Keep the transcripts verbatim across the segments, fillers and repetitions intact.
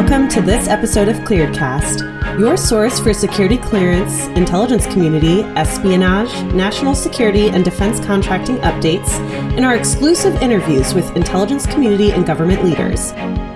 Welcome to this episode of ClearedCast, your source for security clearance, intelligence community, espionage, national security, and defense contracting updates, and our exclusive interviews with intelligence community and government leaders.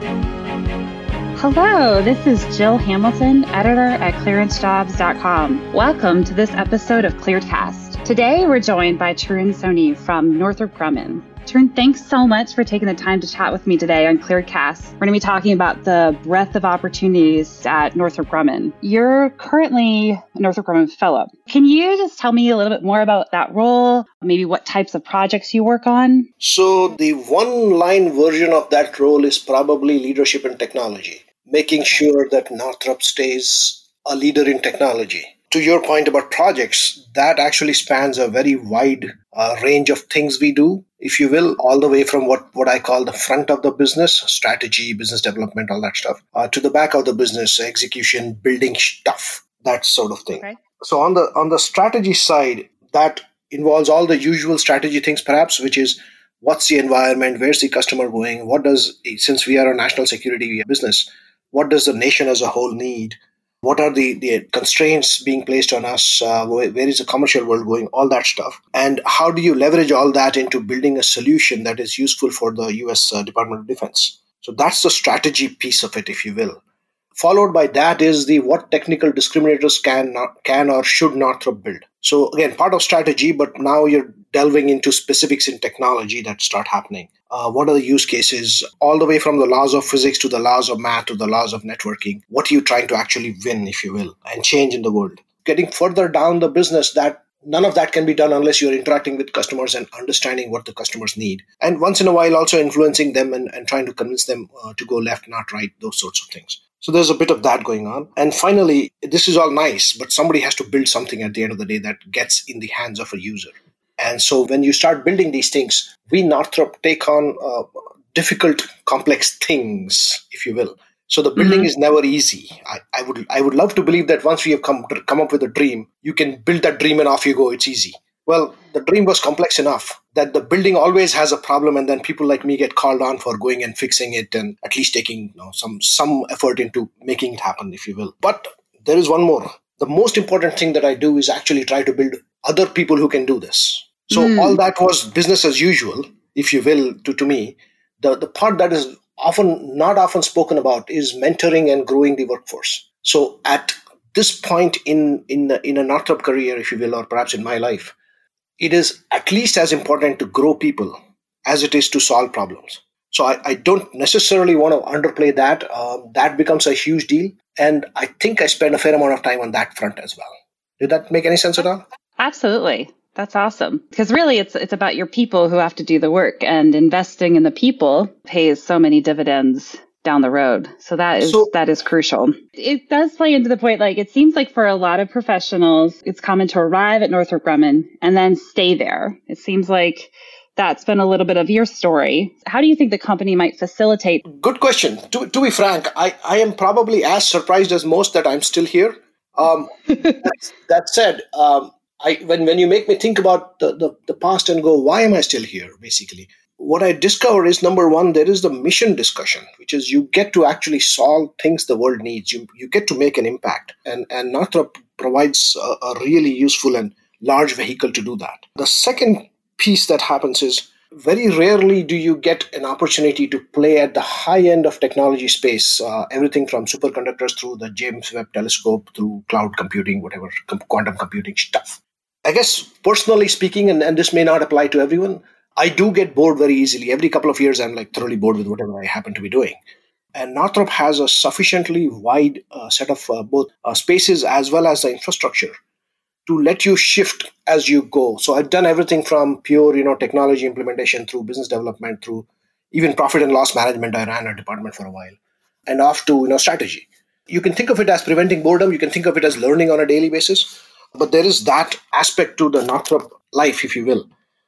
Hello, this is Jill Hamilton, editor at clearance jobs dot com. Welcome to this episode of ClearedCast. Today, we're joined by Tarun Soni from Northrop Grumman. Tarun, thanks so much for taking the time to chat with me today on ClearedCast. We're going to be talking about the breadth of opportunities at Northrop Grumman. You're currently a Northrop Grumman Fellow. Can you just tell me a little bit more about that role, maybe what types of projects you work on? So the one-line version of that role is probably leadership in technology, making sure that Northrop stays a leader in technology. To your point about projects, that actually spans a very wide uh, range of things we do, if you will, all the way from what, what I call the front of the business, strategy, business development, all that stuff, uh, to the back of the business, execution, building stuff, that sort of thing. Okay. So on the on the strategy side, that involves all the usual strategy things, perhaps, which is what's the environment, where's the customer going, what does, since we are a national security business, what does the nation as a whole need? What are the, the constraints being placed on us? Uh, where, where is the commercial world going? All that stuff. And how do you leverage all that into building a solution that is useful for the U S uh, Department of Defense? So that's the strategy piece of it, if you will. Followed by that is the what technical discriminators can not, can or should Northrop build. So again, part of strategy, but now you're delving into specifics in technology that start happening. Uh, what are the use cases, all the way from the laws of physics to the laws of math to the laws of networking? What are you trying to actually win, if you will, and change in the world? Getting further down the business, that none of that can be done unless you're interacting with customers and understanding what the customers need. And once in a while, also influencing them and, and trying to convince them uh, to go left, not right, those sorts of things. So there's a bit of that going on. And finally, this is all nice, but somebody has to build something at the end of the day that gets in the hands of a user. And so when you start building these things, we Northrop take on uh, difficult, complex things, if you will. So the building mm-hmm. is never easy. I, I would I would love to believe that once we have come come up with a dream, you can build that dream and off you go. It's easy. Well, the dream was complex enough that the building always has a problem, and then people like me get called on for going and fixing it and at least taking you know, some some effort into making it happen, if you will. But there is one more. The most important thing that I do is actually try to build other people who can do this. So mm. all that was business as usual, if you will, to, to me. The, the part that is often not often spoken about is mentoring and growing the workforce. So at this point in, in, the, in a Northrop career, if you will, or perhaps in my life, it is at least as important to grow people as it is to solve problems. So I, I don't necessarily want to underplay that. Uh, that becomes a huge deal. And I think I spend a fair amount of time on that front as well. Did that make any sense at all? Absolutely. That's awesome. Because really, it's it's about your people who have to do the work, and investing in the people pays so many dividends down the road. So that is so, that is crucial. It does play into the point, like it seems like for a lot of professionals, it's common to arrive at Northrop Grumman and then stay there. It seems like that's been a little bit of your story. How do you think the company might facilitate? Good question. To, to be frank, I, I am probably as surprised as most that I'm still here. Um, that, that said, um, I, when, when you make me think about the, the, the past and go, why am I still here, basically? What I discover is, number one, there is the mission discussion, which is you get to actually solve things the world needs. You you get to make an impact. And, and Northrop provides a, a really useful and large vehicle to do that. The second piece that happens is very rarely do you get an opportunity to play at the high end of technology space, uh, everything from superconductors through the James Webb Telescope, through cloud computing, whatever, quantum computing stuff. I guess personally speaking, and, and this may not apply to everyone, I do get bored very easily. Every couple of years, I'm like thoroughly bored with whatever I happen to be doing. And Northrop has a sufficiently wide uh, set of uh, both uh, spaces as well as the infrastructure to let you shift as you go. So I've done everything from pure, you know, technology implementation through business development, through even profit and loss management. I ran a department for a while, and off to, you know, strategy. You can think of it as preventing boredom. You can think of it as learning on a daily basis. But there is that aspect to the Northrop life, if you will.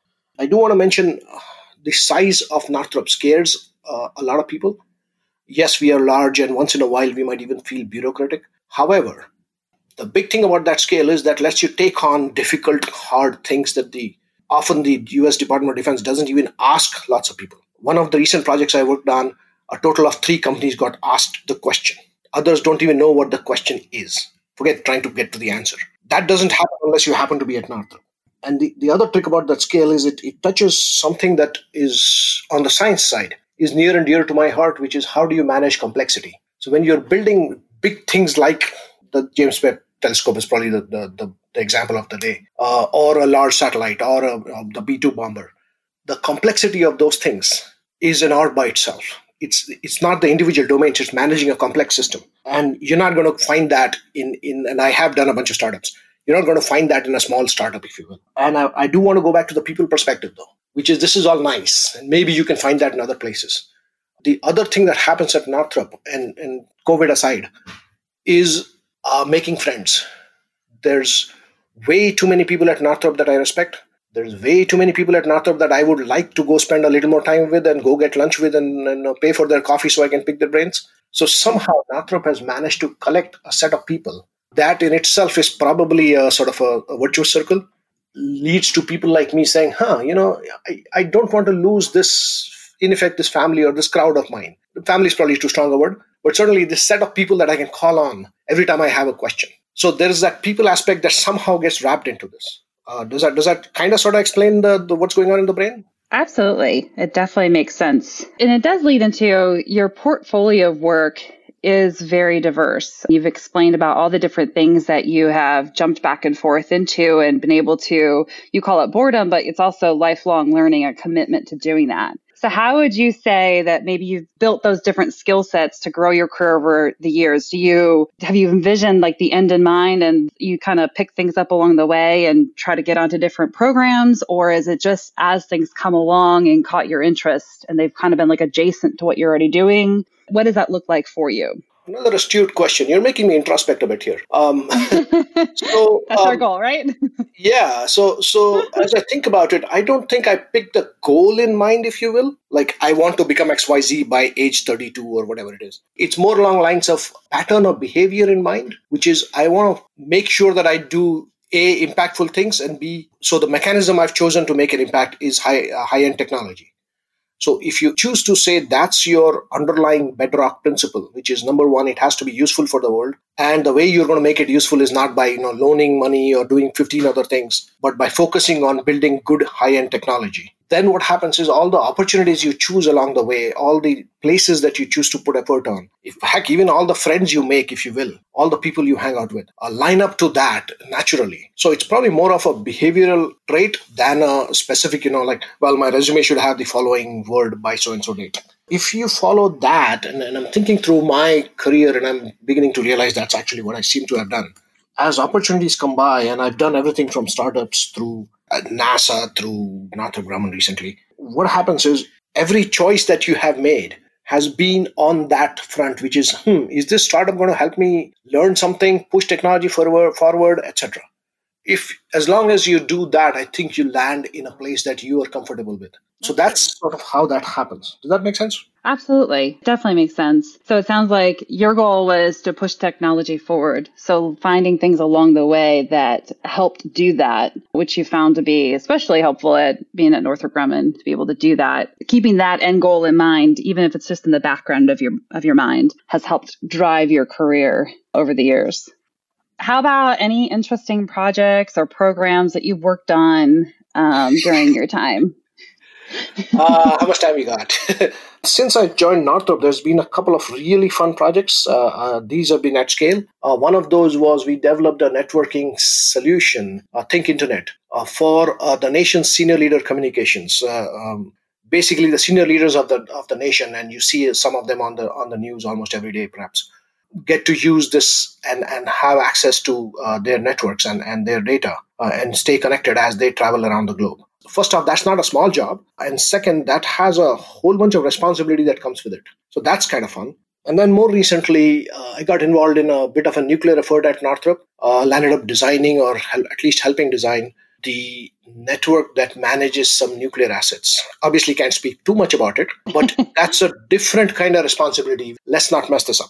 I do want to mention the size of Northrop scares uh, a lot of people. Yes, we are large, and once in a while we might even feel bureaucratic. However, the big thing about that scale is that lets you take on difficult, hard things that the often the U S Department of Defense doesn't even ask lots of people. One of the recent projects I worked on, A total of three companies got asked the question. Others don't even know what the question is. Forget trying to get to the answer. That doesn't happen unless you happen to be at Northrop. And the, the other trick about that scale is it, it touches something that is on the science side, is near and dear to my heart, which is how do you manage complexity? So when you're building big things like the James Webb Telescope is probably the, the, the, the example of the day, uh, or a large satellite, or a, uh, the B two bomber, the complexity of those things is an art by itself. It's it's not the individual domains, it's managing a complex system. And you're not going to find that in, in, and I have done a bunch of startups, you're not going to find that in a small startup, if you will. And I, I do want to go back to the people perspective, though, which is this is all nice. And maybe you can find that in other places. The other thing that happens at Northrop, and, and COVID aside, is uh, making friends. There's way too many people at Northrop that I respect. There's way too many people at Northrop that I would like to go spend a little more time with and go get lunch with and, and uh, pay for their coffee so I can pick their brains. So somehow Northrop has managed to collect a set of people that in itself is probably a sort of a, a virtuous circle, leads to people like me saying, huh, you know, I, I don't want to lose this, in effect, this family or this crowd of mine. Family is probably too strong a word, but certainly this set of people that I can call on every time I have a question. So there is that people aspect that somehow gets wrapped into this. Uh, does that does that kind of sort of explain the, the what's going on in the brain? Absolutely. It definitely makes sense. And it does lead into your portfolio of work is very diverse. You've explained about all the different things that you have jumped back and forth into and been able to, you call it boredom, but it's also lifelong learning, a commitment to doing that. So how would you say that maybe you've built those different skill sets to grow your career over the years? Do you, have you envisioned like the end in mind and you kind of pick things up along the way and try to get onto different programs? Or is it just as things come along and caught your interest and they've kind of been like adjacent to what you're already doing? What does that look like for you? Another astute question. You're making me introspect a bit here. Um, so That's um, our goal, right? yeah. So, so as I think about it, I don't think I picked a goal in mind, if you will. Like I want to become X Y Z by age thirty-two or whatever it is. It's more along lines of pattern of behavior in mind, which is I want to make sure that I do A, impactful things, and B, so the mechanism I've chosen to make an impact is high uh, high-end technology. So if you choose to say that's your underlying bedrock principle, which is number one, it has to be useful for the world. And the way you're going to make it useful is not by, you know, loaning money or doing fifteen other things, but by focusing on building good high-end technology. Then what happens is all the opportunities you choose along the way, all the places that you choose to put effort on, if heck, even all the friends you make, if you will, all the people you hang out with, uh, line up to that naturally. So it's probably more of a behavioral trait than a specific, you know, like, well, my resume should have the following word by so-and-so date. If you follow that, and, and I'm thinking through my career and I'm beginning to realize that's actually what I seem to have done. As opportunities come by, and I've done everything from startups through uh, NASA, through Northrop Grumman recently, what happens is every choice that you have made has been on that front, which is, hmm, is this startup going to help me learn something, push technology forward, forward, et cetera. If, as long as you do that, I think you land in a place that you are comfortable with. So that's sort of how that happens. Does that make sense? Absolutely. Definitely makes sense. So it sounds like your goal was to push technology forward. So finding things along the way that helped do that, which you found to be especially helpful at being at Northrop Grumman, to be able to do that, keeping that end goal in mind, even if it's just in the background of your of your mind, has helped drive your career over the years. How about any interesting projects or programs that you've worked on um, during your time? uh, how much time you got? Since I joined Northrop, there's been a couple of really fun projects. Uh, uh, these have been at scale. Uh, one of those was we developed a networking solution, uh, Think Internet, uh, for uh, the nation's senior leader communications. Uh, um, basically, the senior leaders of the of the nation, and you see some of them on the on the news almost every day, perhaps, get to use this and, and have access to uh, their networks and, and their data uh, and stay connected as they travel around the globe. First off, that's not a small job. And second, that has a whole bunch of responsibility that comes with it. So that's kind of fun. And then more recently, uh, I got involved in a bit of a nuclear effort at Northrop, uh, landed up designing or hel- at least helping design the network that manages some nuclear assets. Obviously, can't speak too much about it, but that's a different kind of responsibility. Let's not mess this up.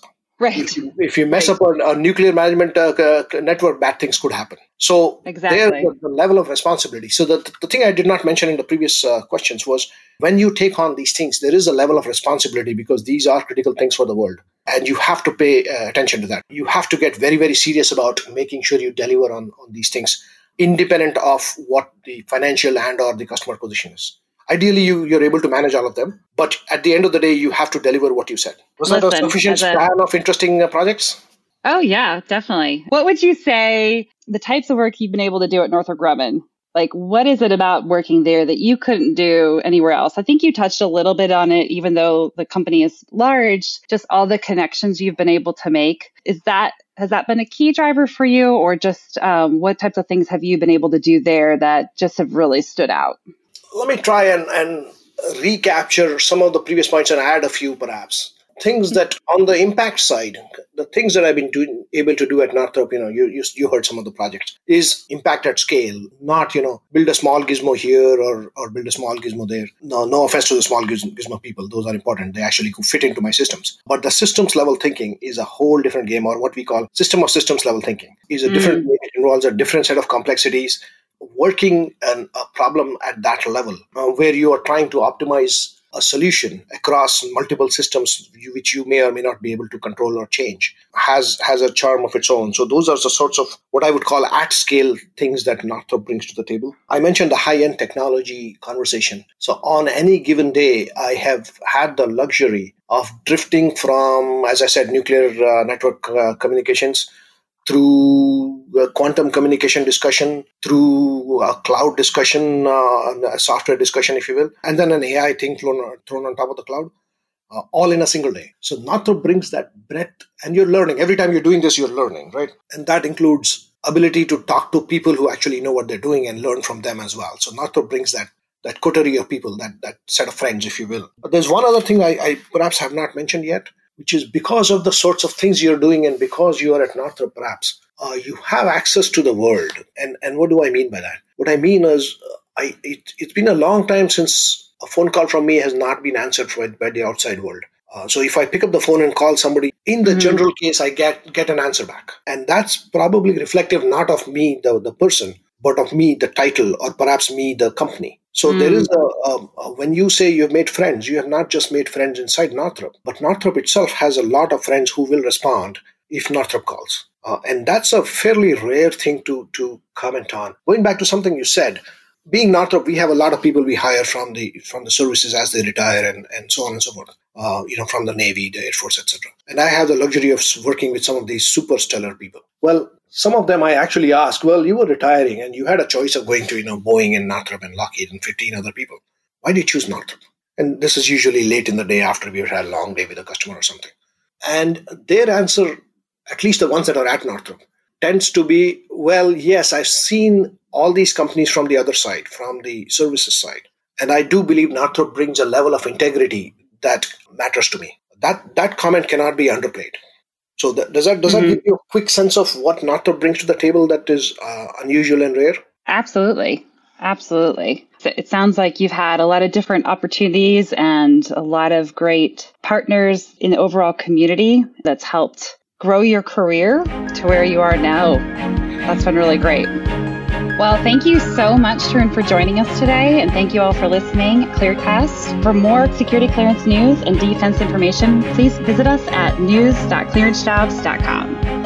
Right. If you, if you mess right. up a, a nuclear management uh, network, bad things could happen. So exactly. there's the, the level of responsibility. So the, the thing I did not mention in the previous uh, questions was when you take on these things, there is a level of responsibility because these are critical things for the world. And you have to pay uh, attention to that. You have to get very, very serious about making sure you deliver on, on these things, independent of what the financial and or the customer position is. Ideally, you, you're able to manage all of them. But at the end of the day, you have to deliver what you said. Was Listen, that a sufficient a, span of interesting uh, projects? Oh, yeah, definitely. What would you say the types of work you've been able to do at Northrop Grumman? Like, what is it about working there that you couldn't do anywhere else? I think you touched a little bit on it, even though the company is large, just all the connections you've been able to make. Is that, has that been a key driver for you, or just um, what types of things have you been able to do there that just have really stood out? Let me try and, and recapture some of the previous points and add a few perhaps. Things that on the impact side, the things that I've been doing, able to do at Northrop, you know, you, you you heard some of the projects, is impact at scale, not, you know, build a small gizmo here or, or build a small gizmo there. No, no offense to the small gizmo, gizmo people. Those are important. They actually fit into my systems. But the systems level thinking is a whole different game, or what we call system of systems level thinking is a mm. different, it involves a different set of complexities. Working an, a problem at that level uh, where you are trying to optimize a solution across multiple systems you, which you may or may not be able to control or change has has a charm of its own. So those are the sorts of what I would call at scale things that Northrop brings to the table. I mentioned the high-end technology conversation. So on any given day, I have had the luxury of drifting from, as I said, nuclear uh, network uh, communications through uh, quantum communication discussion, through a cloud discussion, uh, a software discussion, if you will, and then an A I thing thrown, thrown on top of the cloud, uh, all in a single day. So Northrop brings that breadth, and you're learning. Every time you're doing this, you're learning, right? And that includes ability to talk to people who actually know what they're doing and learn from them as well. So Northrop brings that that coterie of people, that, that set of friends, if you will. But there's one other thing I, I perhaps have not mentioned yet, which is because of the sorts of things you're doing and because you are at Northrop, perhaps, uh, you have access to the world. And and what do I mean by that? What I mean is, uh, I it, it's been a long time since a phone call from me has not been answered by, by the outside world. Uh, so if I pick up the phone and call somebody, in the mm-hmm. general case, I get, get an answer back. And that's probably reflective not of me, the, the person, but of me, the title, or perhaps me, the company. So mm. there is a, a, a, when you say you've made friends, you have not just made friends inside Northrop, but Northrop itself has a lot of friends who will respond if Northrop calls. Uh, and that's a fairly rare thing to, to comment on. Going back to something you said, being Northrop, we have a lot of people we hire from the from the services as they retire and, and so on and so forth, uh, you know, from the Navy, the Air Force, et cetera. And I have the luxury of working with some of these super stellar people. Well, some of them I actually asked, well, you were retiring and you had a choice of going to, you know, Boeing and Northrop and Lockheed and fifteen other people. Why did you choose Northrop? And this is usually late in the day after we've had a long day with a customer or something. And their answer, at least the ones that are at Northrop, tends to be, well, yes, I've seen all these companies from the other side, from the services side. And I do believe Northrop brings a level of integrity that matters to me. That that comment cannot be underplayed. So that, does that does mm-hmm. that give you a quick sense of what Northrop brings to the table that is uh, unusual and rare? Absolutely. Absolutely. It sounds like you've had a lot of different opportunities and a lot of great partners in the overall community that's helped grow your career to where you are now. That's been really great. Well, thank you so much, Tarun, for joining us today. And thank you all for listening. ClearCast. For more security clearance news and defense information, please visit us at news dot clearancejobs dot com.